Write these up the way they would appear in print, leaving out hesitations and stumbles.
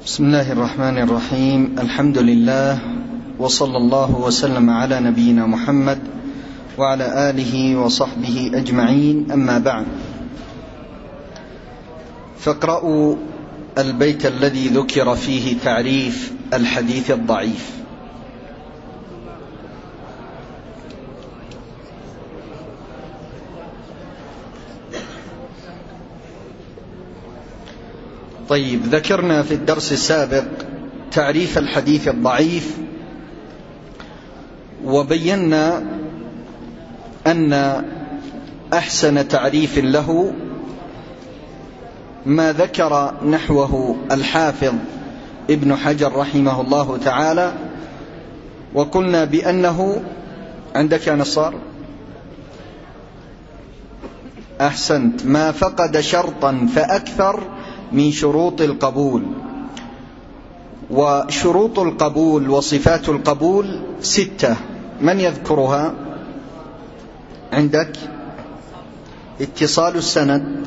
بسم الله الرحمن الرحيم. الحمد لله وصلى الله وسلم على نبينا محمد وعلى آله وصحبه أجمعين، أما بعد، فاقرأوا البيت الذي ذكر فيه تعريف الحديث الضعيف. طيب، ذكرنا في الدرس السابق تعريف الحديث الضعيف، وبينا أن أحسن تعريف له ما ذكر نحوه الحافظ ابن حجر رحمه الله تعالى، وقلنا بأنه عندك يا نصار أحسنت ما فقد شرطا فأكثر من شروط القبول. وشروط القبول وصفات القبول 6، من يذكرها؟ عندك اتصال السند،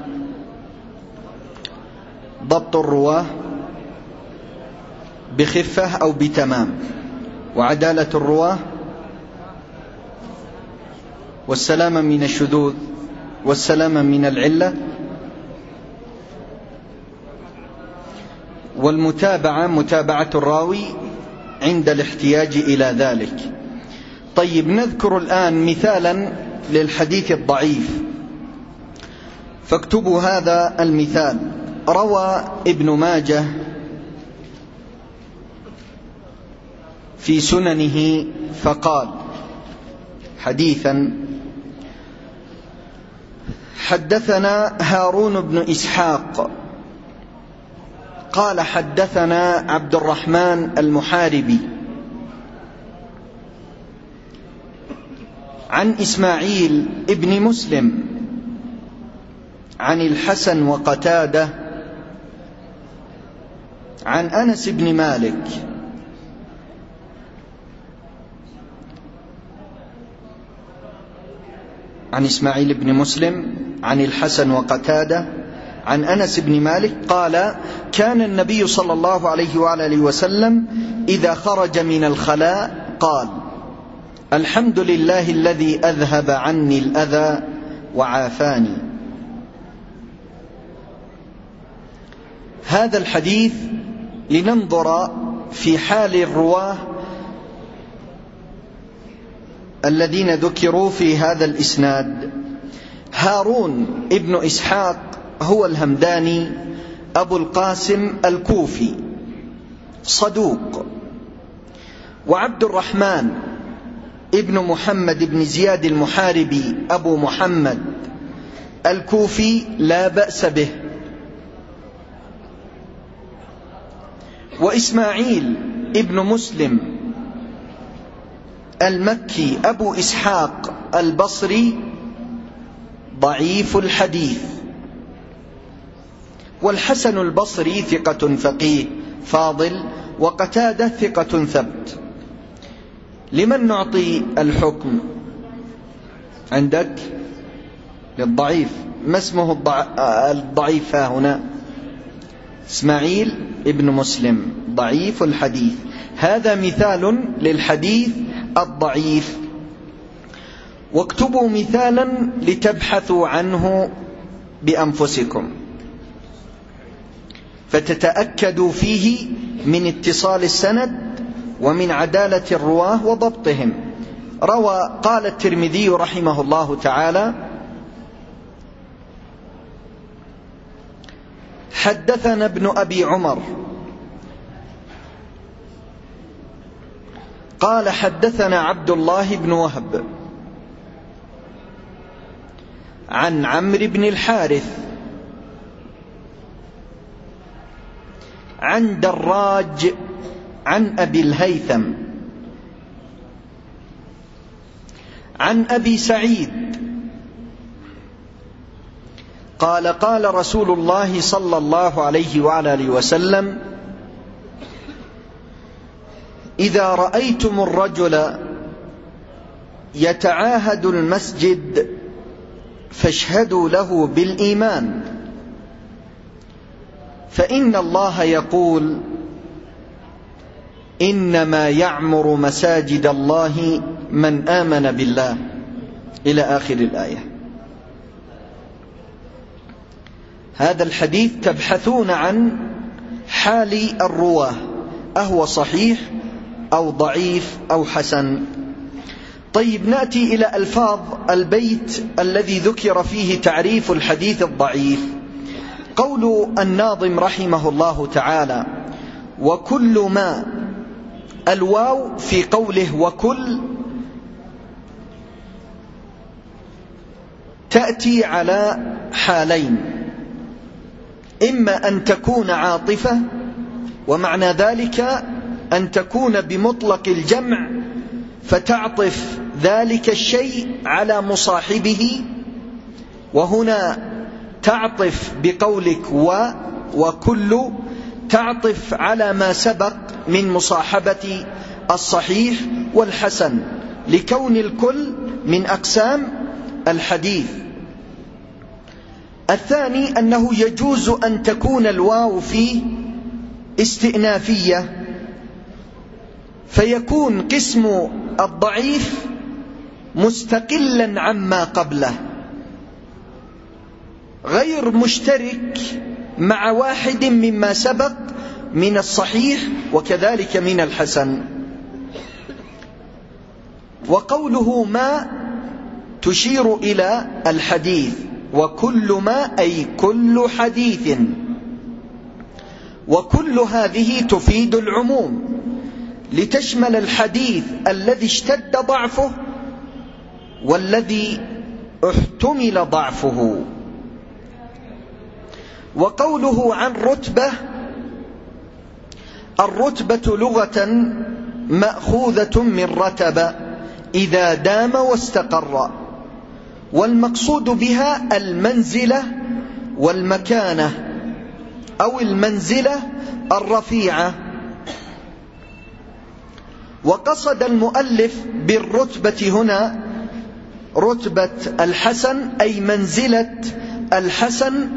ضبط الرواه بخفة أو بتمام، وعدالة الرواه، والسلامة من الشذوذ، والسلامة من العلة، والمتابعة متابعة الراوي عند الاحتياج إلى ذلك. طيب، نذكر الآن مثالا للحديث الضعيف، فاكتبوا هذا المثال. روى ابن ماجه في سننه فقال حديثا: حدثنا هارون بن إسحاق قال حدثنا عبد الرحمن المحاربي عن إسماعيل ابن مسلم عن الحسن وقتادة عن أنس بن مالك عن إسماعيل بن مسلم عن الحسن وقتادة عن أنس بن مالك قال: كان النبي صلى الله عليه وآله وسلم إذا خرج من الخلاء قال: الحمد لله الذي أذهب عني الأذى وعافاني. هذا الحديث لننظر في حال الرواه الذين ذكروا في هذا الإسناد. هارون ابن إسحاق هو الهمداني أبو القاسم الكوفي، صدوق. وعبد الرحمن ابن محمد بن زياد المحاربي أبو محمد الكوفي لا بأس به. وإسماعيل ابن مسلم المكي أبو إسحاق البصري ضعيف الحديث. والحسن البصري ثقة فقيه فاضل، وقتادة ثقة ثبت. لمن نعطي الحكم عندك؟ للضعيف. ما اسمه الضعيف هنا؟ إسماعيل ابن مسلم ضعيف الحديث. هذا مثال للحديث الضعيف. واكتبوا مثالا لتبحثوا عنه بأنفسكم، فتتأكدوا فيه من اتصال السند ومن عدالة الرواه وضبطهم. قال الترمذي رحمه الله تعالى: حدثنا ابن أبي عمر قال حدثنا عبد الله بن وهب عن عمرو بن الحارث عن دراج عن أبي الهيثم عن أبي سعيد قال: قال رسول الله صلى الله عليه وآله وسلم: إذا رأيتم الرجل يتعاهد المسجد فاشهدوا له بالإيمان، فإن الله يقول: إنما يعمر مساجد الله من آمن بالله إلى آخر الآية. هذا الحديث تبحثون عن حال الرواه، أهو صحيح أو ضعيف أو حسن. طيب، نأتي إلى ألفاظ البيت الذي ذكر فيه تعريف الحديث الضعيف. قول الناظم رحمه الله تعالى: وكل ما، الواو في قوله وكل تأتي على حالين: إما أن تكون عاطفة، ومعنى ذلك أن تكون بمطلق الجمع فتعطف ذلك الشيء على مصاحبه، وهنا تعطف بقولك وكل تعطف على ما سبق من مصاحبة الصحيح والحسن، لكون الكل من أقسام الحديث. الثاني أنه يجوز أن تكون الواو في استئنافية، فيكون قسم الضعيف مستقلا عما قبله، غير مشترك مع واحد مما سبق من الصحيح وكذلك من الحسن. وقوله ما تشير إلى الحديث، وكل ما أي كل حديث، وكل هذه تفيد العموم لتشمل الحديث الذي اشتد ضعفه والذي احتمل ضعفه. وقوله عن رتبة، الرتبة لغة مأخوذة من رتب إذا دام واستقر، والمقصود بها المنزلة والمكانة أو المنزلة الرفيعة. وقصد المؤلف بالرتبة هنا رتبة الحسن، أي منزلة الحسن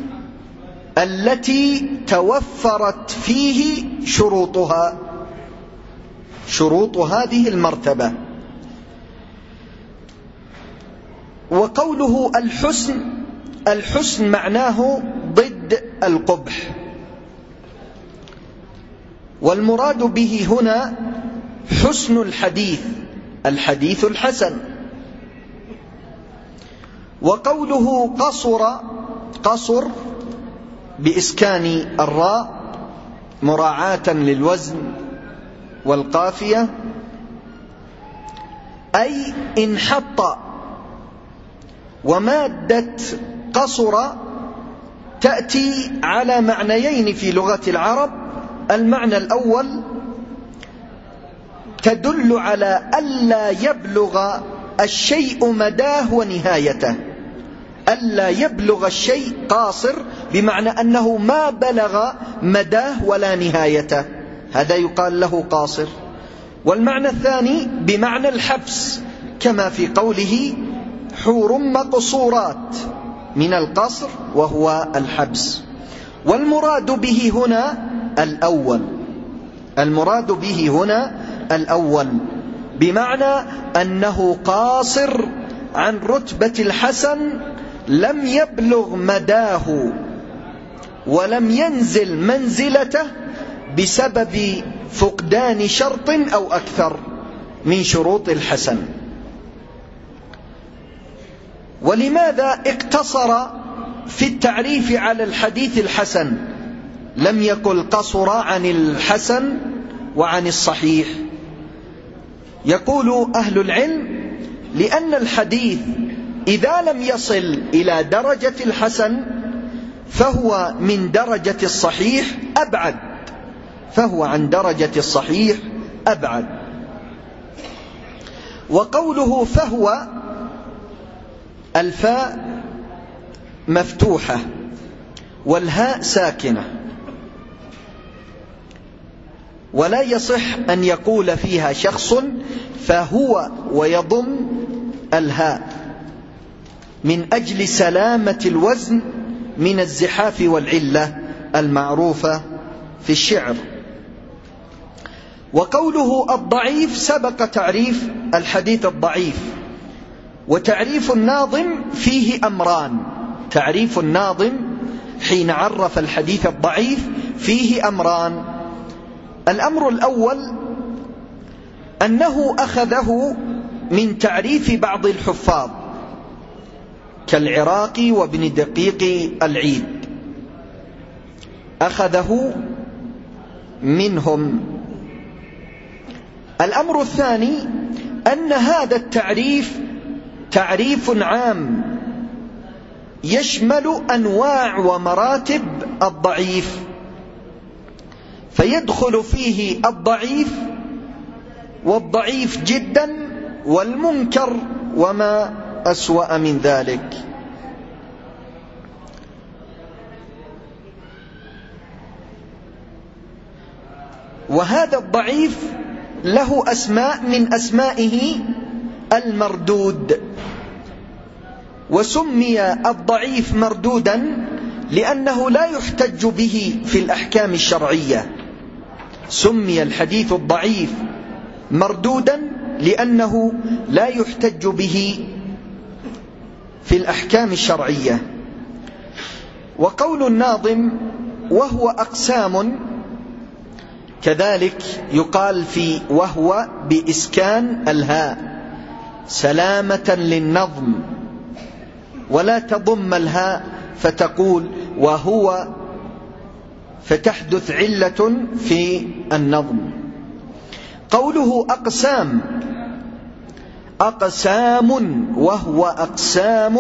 التي توفرت فيه شروطها، شروط هذه المرتبة. وقوله الحسن، الحسن معناه ضد القبح، والمراد به هنا حسن الحديث، الحديث الحسن. وقوله قصر بإسكان الراء مراعاة للوزن والقافية، أي انحط. ومادة قصر تأتي على معنيين في لغة العرب: المعنى الأول تدل على ألا يبلغ الشيء مداه ونهايته، ألا يبلغ الشيء قاصر بمعنى أنه ما بلغ مداه ولا نهايته، هذا يقال له قاصر. والمعنى الثاني بمعنى الحبس، كما في قوله حور مقصورات، من القصر وهو الحبس. والمراد به هنا الأول، المراد به هنا الأول، بمعنى أنه قاصر عن رتبة الحسن، لم يبلغ مداه ولم ينزل منزلته بسبب فقدان شرط أو أكثر من شروط الحسن. ولماذا اقتصر في التعريف على الحديث الحسن، لم يقل قصر عن الحسن وعن الصحيح؟ يقول أهل العلم: لأن الحديث إذا لم يصل إلى درجة الحسن فهو من درجة الصحيح أبعد، فهو عن درجة الصحيح أبعد. وقوله فهو، الفاء مفتوحة والهاء ساكنة، ولا يصح أن يقول فيها شخص فهو ويضم الهاء، من أجل سلامة الوزن من الزحاف والعلة المعروفة في الشعر. وقوله الضعيف سبق تعريف الحديث الضعيف. وتعريف الناظم فيه أمران. تعريف الناظم حين عرف الحديث الضعيف فيه أمران. الأمر الأول أنه أخذه من تعريف بعض الحفاظ كالعراقي وابن دقيق العيد، أخذه منهم. الأمر الثاني أن هذا التعريف تعريف عام يشمل أنواع ومراتب الضعيف، فيدخل فيه الضعيف والضعيف جدا والمنكر وما أسوأ من ذلك. وهذا الضعيف له أسماء من أسمائه المردود، وسمي الضعيف مردودا لأنه لا يحتج به في الأحكام الشرعية. سمي الحديث الضعيف مردودا لأنه لا يحتج به في الأحكام الشرعية. وقول الناظم وهو أقسام كذلك يقال في وهو بإسكان الهاء سلامة للنظم، ولا تضم الهاء فتقول وهو فتحدث علة في النظم. قوله أقسام، أقسام وهو أقسام،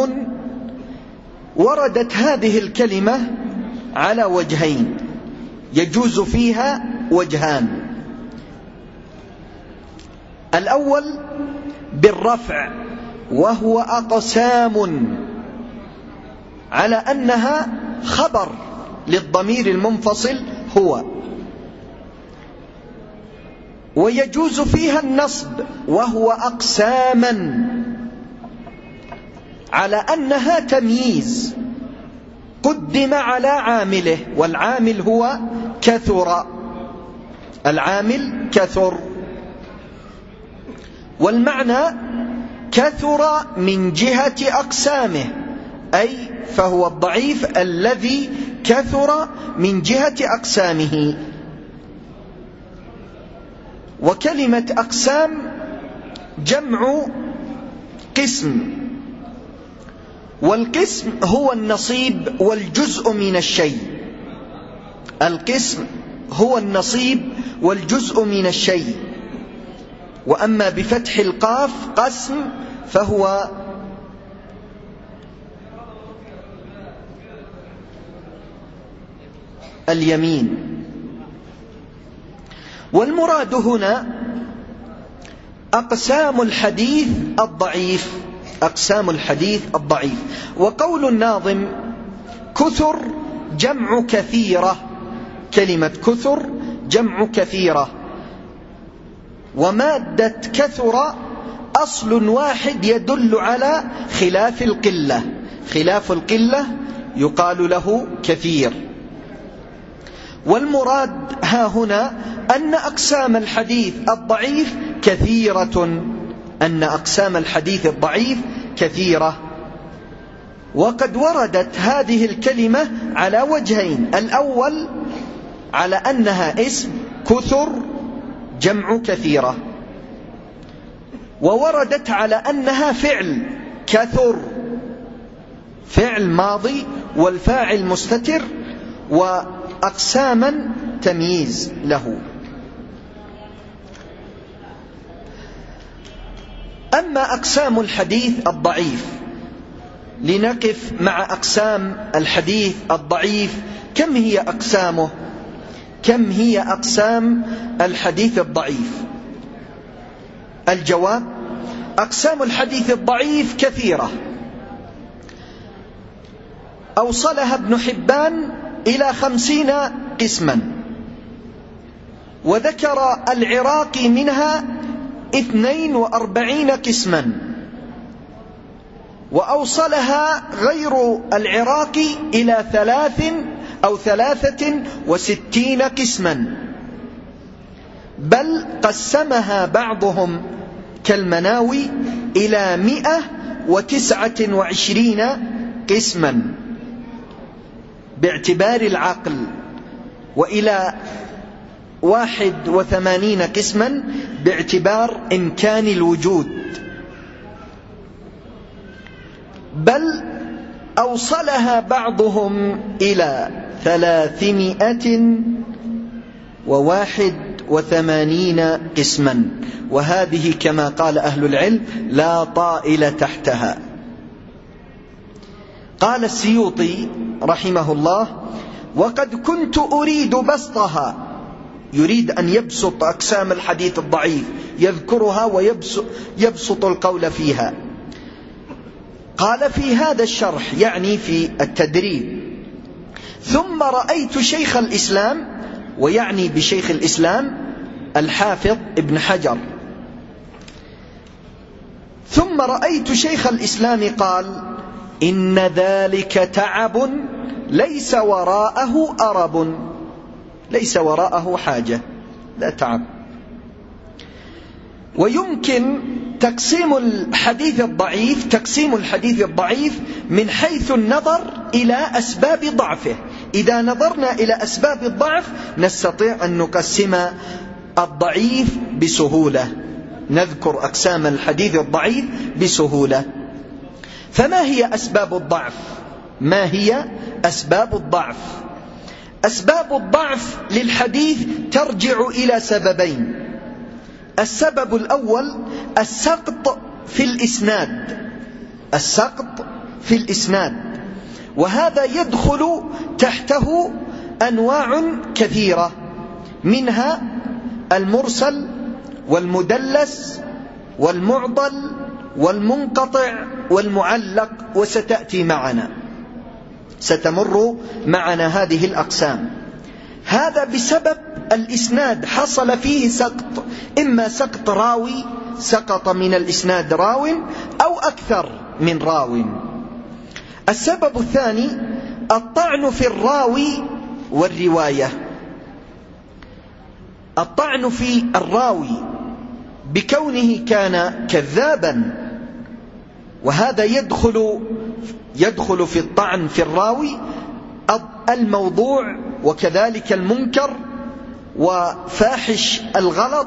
وردت هذه الكلمة على وجهين يجوز فيها وجهان. الأول بالرفع وهو أقسام، على أنها خبر للضمير المنفصل هو. ويجوز فيها النصب وهو أقساما، على أنها تمييز قدم على عامله، والعامل هو كثر، العامل كثر. والمعنى كثر من جهة أقسامه، أي فهو الضعيف الذي كثر من جهة أقسامه. وكلمة أقسام جمع قسم، والقسم هو النصيب والجزء من الشيء. القسم هو النصيب والجزء من الشيء. وأما بفتح القاف قسم فهو اليمين. والمراد هنا أقسام الحديث الضعيف، أقسام الحديث الضعيف. وقول الناظم كثر جمع كثيرة، كلمة كثر جمع كثيرة. ومادة كثر أصل واحد يدل على خلاف القلة، خلاف القلة يقال له كثير. والمراد ها هنا أن أقسام الحديث الضعيف كثيرة، أن أقسام الحديث الضعيف كثيرة. وقد وردت هذه الكلمة على وجهين: الأول على أنها اسم كثر جمع كثيرة، ووردت على أنها فعل كثر، فعل ماضي والفاعل مستتر، وأقساما تمييز له. أما أقسام الحديث الضعيف، لنقف مع أقسام الحديث الضعيف. كم هي أقسامه؟ كم هي أقسام الحديث الضعيف؟ الجواب: أقسام الحديث الضعيف كثيرة، أوصلها ابن حبان إلى 50 قسما، وذكر العراقي منها 42 قسما، وأوصلها غير العراقي إلى 63 قسما. بل قسمها بعضهم كالمناوي إلى 129 قسما باعتبار العقل، وإلى 81 قسما باعتبار إمكان الوجود، بل أوصلها بعضهم إلى 381 قسما، وهذه كما قال أهل العلم لا طائل تحتها. قال السيوطي رحمه الله: وقد كنت أريد بسطها، يريد أن يبسط أقسام الحديث الضعيف، يذكرها ويبسط القول فيها. قال في هذا الشرح، يعني في التدريب: ثم رأيت شيخ الإسلام، ويعني بشيخ الإسلام الحافظ ابن حجر، ثم رأيت شيخ الإسلام قال: إن ذلك تعب ليس وراءه أرب، ليس وراءه حاجة، لا تعب. ويمكن تقسيم الحديث الضعيف من حيث النظر إلى أسباب ضعفه. إذا نظرنا إلى أسباب الضعف نستطيع أن نقسم الضعيف بسهولة، نذكر أقسام الحديث الضعيف بسهولة. فما هي أسباب الضعف؟ ما هي أسباب الضعف؟ أسباب الضعف للحديث ترجع إلى سببين. السبب الأول السقط في الإسناد، السقط في الإسناد، وهذا يدخل تحته أنواع كثيرة، منها المرسل والمدلس والمعضل والمنقطع والمعلق، وستأتي معنا، ستمر معنا هذه الأقسام. هذا بسبب الإسناد حصل فيه سقط، إما سقط راوي، سقط من الإسناد راو، أو أكثر من راو. السبب الثاني الطعن في الراوي والرواية، الطعن في الراوي بكونه كان كذابا، وهذا يدخل في الطعن في الراوي الموضوع، وكذلك المنكر وفاحش الغلط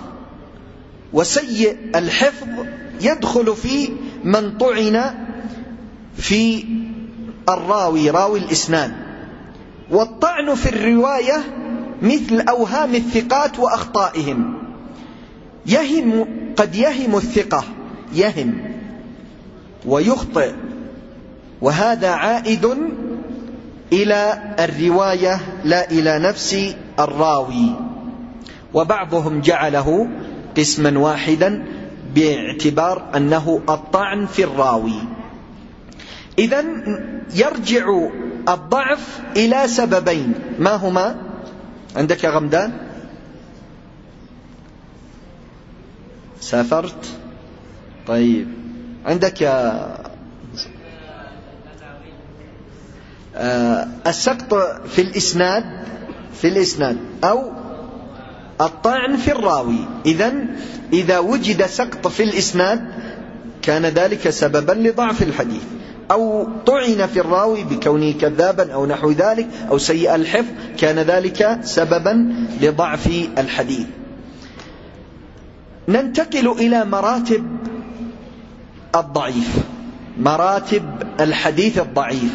وسيء الحفظ، يدخل في من طعن في الراوي، راوي الإسناد. والطعن في الرواية مثل أوهام الثقات وأخطائهم، قد يهم الثقة، يهم ويخطئ، وهذا عائد إلى الرواية لا إلى نفس الراوي. وبعضهم جعله قسما واحدا باعتبار أنه الطعن في الراوي. إذن يرجع الضعف إلى سببين، ما هما؟ عندك يا غمدان؟ سافرت؟ طيب عندك يا السقط في الإسناد أو الطعن في الراوي. إذا وجد سقط في الإسناد كان ذلك سببا لضعف الحديث، أو طعن في الراوي بكونه كذابا أو نحو ذلك أو سيء الحفظ، كان ذلك سببا لضعف الحديث. ننتقل إلى مراتب الضعيف، مراتب الحديث الضعيف.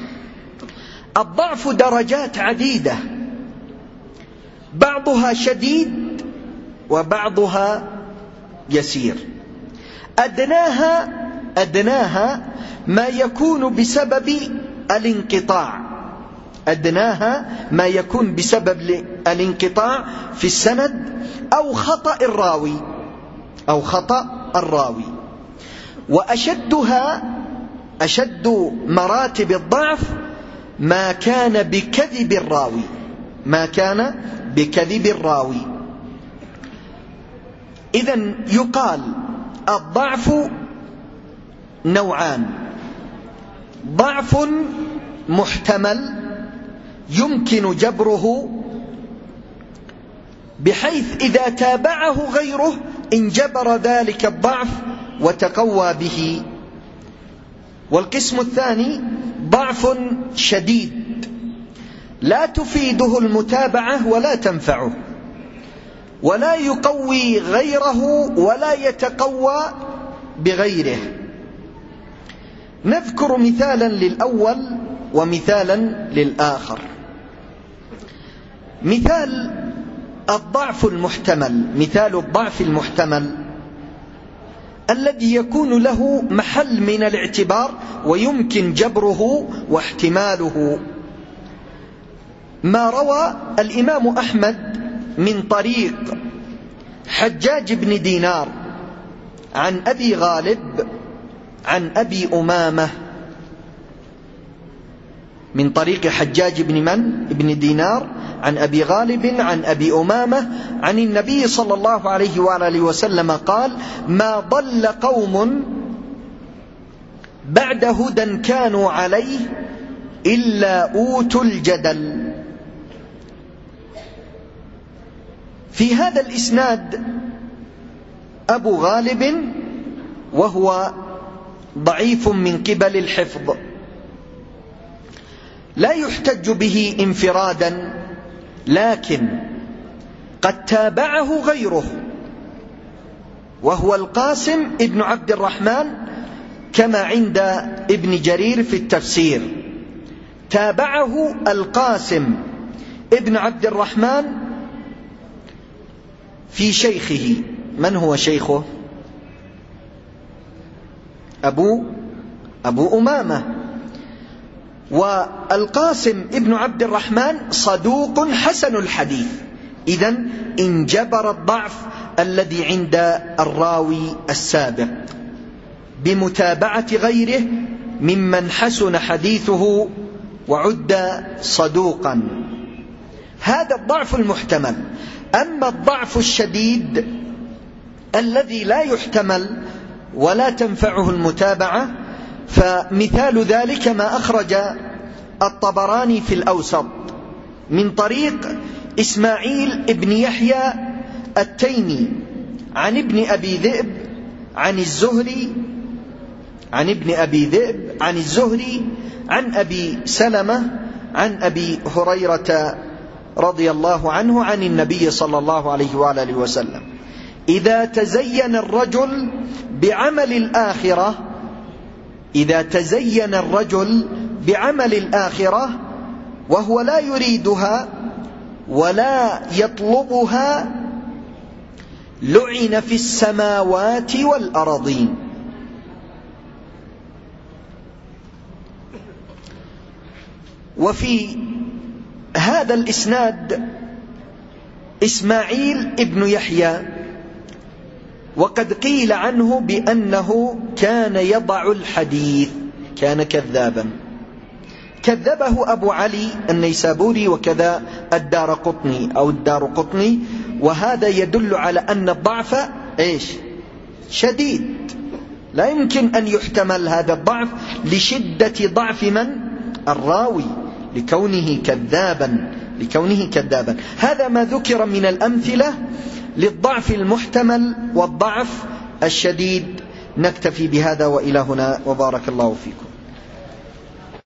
الضعف درجات عديدة، بعضها شديد وبعضها يسير. أدناها ما يكون بسبب الانقطاع، أدناها ما يكون بسبب الانقطاع في السند أو خطأ الراوي. أشد مراتب الضعف ما كان بكذب الراوي، إذن يقال الضعف نوعان: ضعف محتمل يمكن جبره بحيث إذا تابعه غيره انجبر ذلك الضعف وتقوى به. والقسم الثاني ضعف شديد لا تفيده المتابعة ولا تنفعه، ولا يقوي غيره ولا يتقوى بغيره. نذكر مثالا للأول ومثالا للآخر. مثال الضعف المحتمل، مثال الضعف المحتمل الذي يكون له محل من الاعتبار ويمكن جبره واحتماله، ما روى الإمام أحمد من طريق حجاج بن دينار عن أبي غالب عن أبي أمامة، من طريق حجاج بن دينار عن أبي غالب عن أبي أمامة عن النبي صلى الله عليه وآله وسلم قال: ما ضل قوم بعد هدى كانوا عليه إلا أوتوا الجدل. في هذا الإسناد أبو غالب وهو ضعيف من قبل الحفظ، لا يحتج به انفرادا، لكن قد تابعه غيره وهو القاسم ابن عبد الرحمن كما عند ابن جرير في التفسير. تابعه القاسم ابن عبد الرحمن في شيخه. من هو شيخه؟ أبو أمامة. والقاسم ابن عبد الرحمن صدوق حسن الحديث، إذن انجبر الضعف الذي عند الراوي السابق بمتابعة غيره ممن حسن حديثه وعد صدوقا. هذا الضعف المحتمل. أما الضعف الشديد الذي لا يحتمل ولا تنفعه المتابعة، فمثال ذلك ما أخرج الطبراني في الأوسط من طريق إسماعيل ابن يحيى التيمي عن ابن أبي ذئب عن الزهري عن أبي سلمة عن أبي هريرة رضي الله عنه عن النبي صلى الله عليه وآله وسلم: إذا تزين الرجل بعمل الآخرة وهو لا يريدها ولا يطلبها لعن في السماوات والأرضين. وفي هذا الإسناد إسماعيل ابن يحيى، وقد قيل عنه بأنه كان يضع الحديث، كان كذابا، كذبه أبو علي النيسابوري وكذا الدارقطني، وهذا يدل على أن الضعف شديد، لا يمكن أن يحتمل هذا الضعف لشدة ضعف من؟ الراوي، لكونه كذابا. هذا ما ذكر من الأمثلة للضعف المحتمل والضعف الشديد. نكتفي بهذا وإلى هنا، وبارك الله فيكم.